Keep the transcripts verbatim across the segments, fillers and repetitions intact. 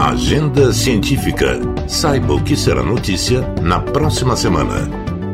Agenda Científica. Saiba o que será notícia na próxima semana.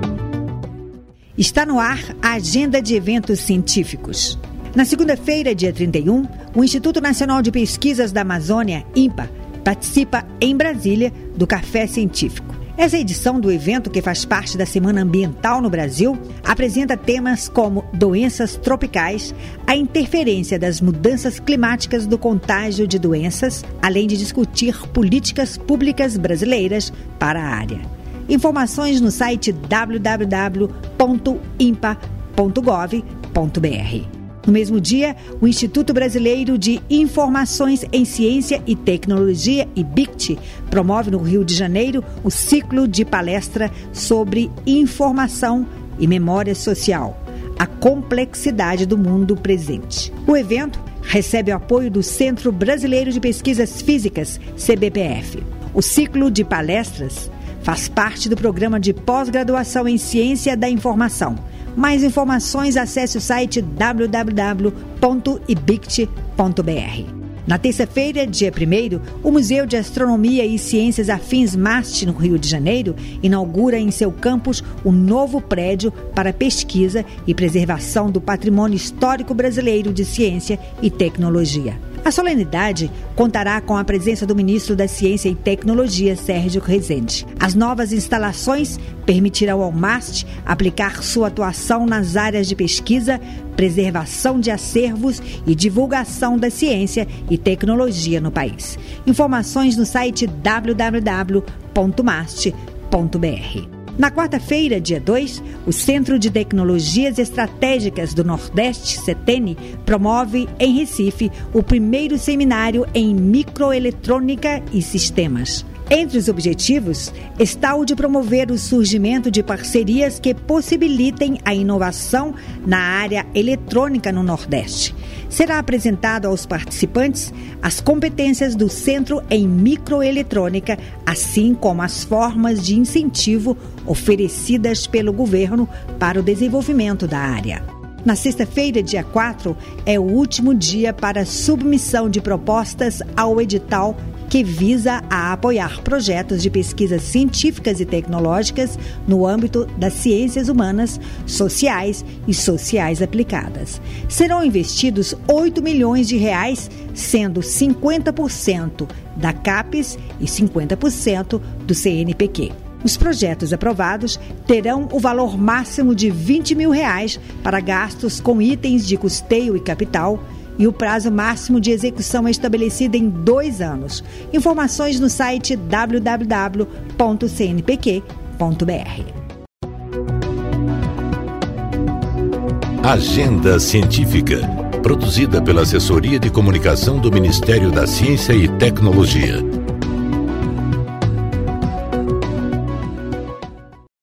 Está no ar a Agenda de Eventos Científicos. Na segunda-feira, dia trinta e um, o Instituto Nacional de Pesquisas da Amazônia, INPA, participa em Brasília do Café Científico. Essa edição do evento, que faz parte da Semana Ambiental no Brasil, apresenta temas como doenças tropicais, a interferência das mudanças climáticas do contágio de doenças, além de discutir políticas públicas brasileiras para a área. Informações no site w w w ponto impa ponto gov ponto b r. No mesmo dia, o Instituto Brasileiro de Informações em Ciência e Tecnologia, I B C T, promove no Rio de Janeiro o ciclo de palestra sobre informação e memória social, a complexidade do mundo presente. O evento recebe o apoio do Centro Brasileiro de Pesquisas Físicas, C B P F. O ciclo de palestras faz parte do programa de pós-graduação em Ciência da Informação. Mais informações, acesse o site w w w ponto i b c t ponto b r. Na terça-feira, dia primeiro, o Museu de Astronomia e Ciências Afins MAST, no Rio de Janeiro, inaugura em seu campus um novo prédio para pesquisa e preservação do patrimônio histórico brasileiro de ciência e tecnologia. A solenidade contará com a presença do ministro da Ciência e Tecnologia, Sérgio Rezende. As novas instalações permitirão ao MAST aplicar sua atuação nas áreas de pesquisa, preservação de acervos e divulgação da ciência e tecnologia no país. Informações no site w w w ponto mast ponto b r. Na quarta-feira, dia dois, o Centro de Tecnologias Estratégicas do Nordeste, CETENI, promove em Recife o primeiro seminário em microeletrônica e sistemas. Entre os objetivos está o de promover o surgimento de parcerias que possibilitem a inovação na área eletrônica no Nordeste. Será apresentado aos participantes as competências do Centro em Microeletrônica, assim como as formas de incentivo oferecidas pelo governo para o desenvolvimento da área. Na sexta-feira, dia quatro, é o último dia para submissão de propostas ao edital que visa a apoiar projetos de pesquisas científicas e tecnológicas no âmbito das ciências humanas, sociais e sociais aplicadas. Serão investidos oito milhões de reais, sendo cinquenta por cento da CAPES e cinquenta por cento do C N P Q. Os projetos aprovados terão o valor máximo de vinte mil reais para gastos com itens de custeio e capital, e o prazo máximo de execução é estabelecido em dois anos. Informações no site w w w ponto c n p q ponto b r. Agenda Científica, produzida pela Assessoria de Comunicação do Ministério da Ciência e Tecnologia.